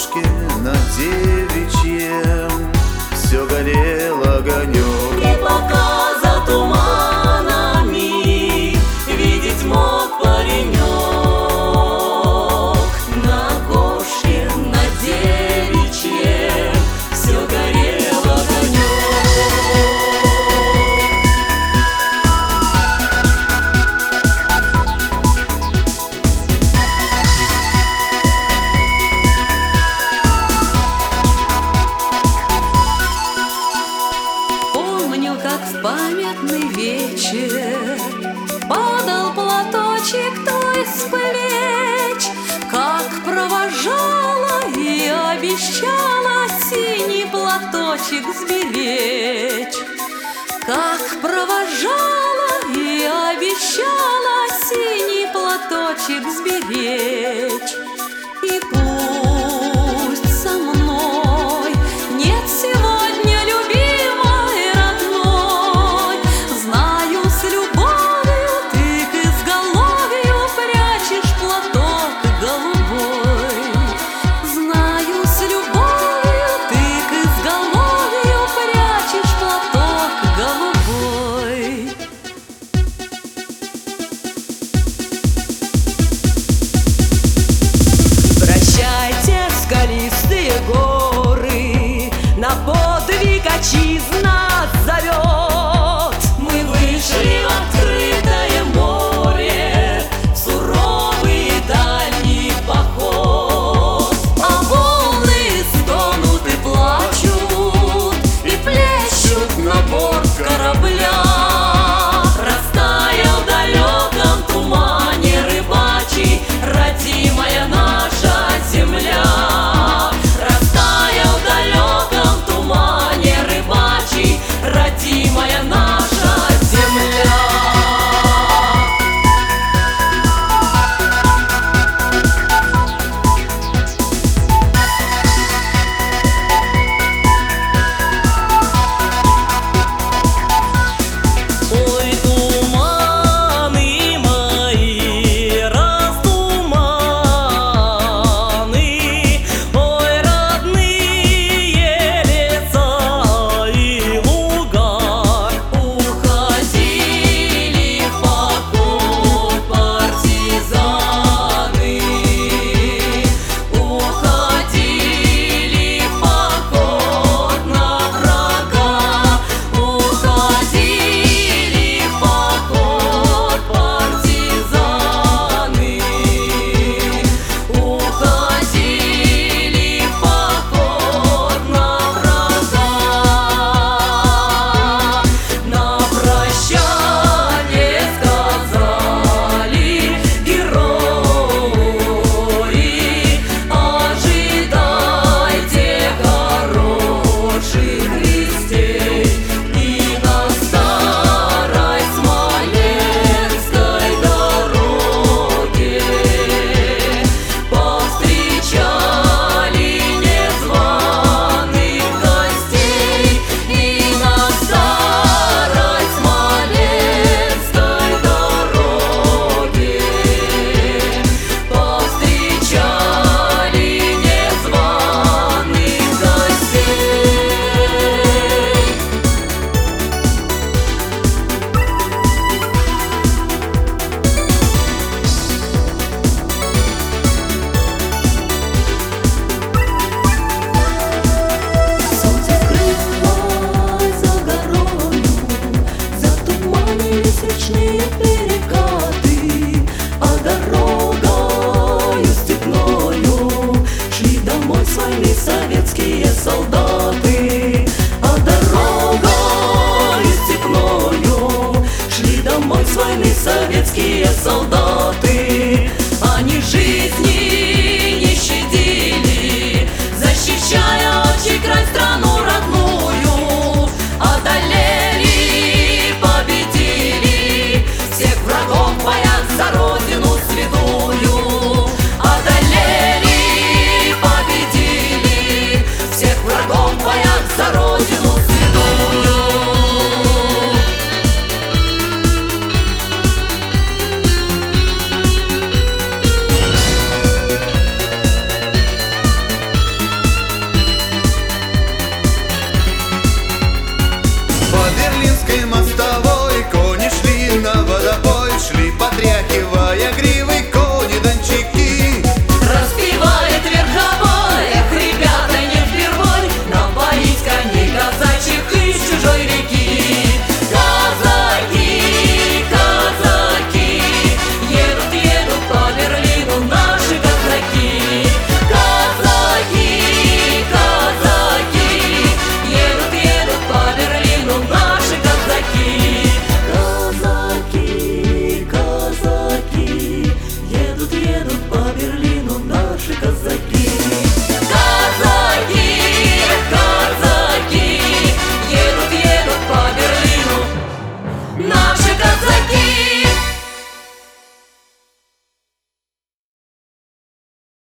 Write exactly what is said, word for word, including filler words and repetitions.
окошке на девичьем все горел огонек. И пока за туманами видеть мог паренек, на окошке на девичьем все горел огонек. Помню, как в памятный вечер падал платочек твой с плеч, как провожала и обещала синий платочек сберечь, как провожала и обещала синий платочек сберечь. И пусть со мной нет сегодня любимой родной, знаю, с любовью ты к изголовью прячешь платок голубой, знаю, с любовью ты к изголовью прячешь платок голубой. Прощайте, скалистые горы, на подвиг отчизна зовет.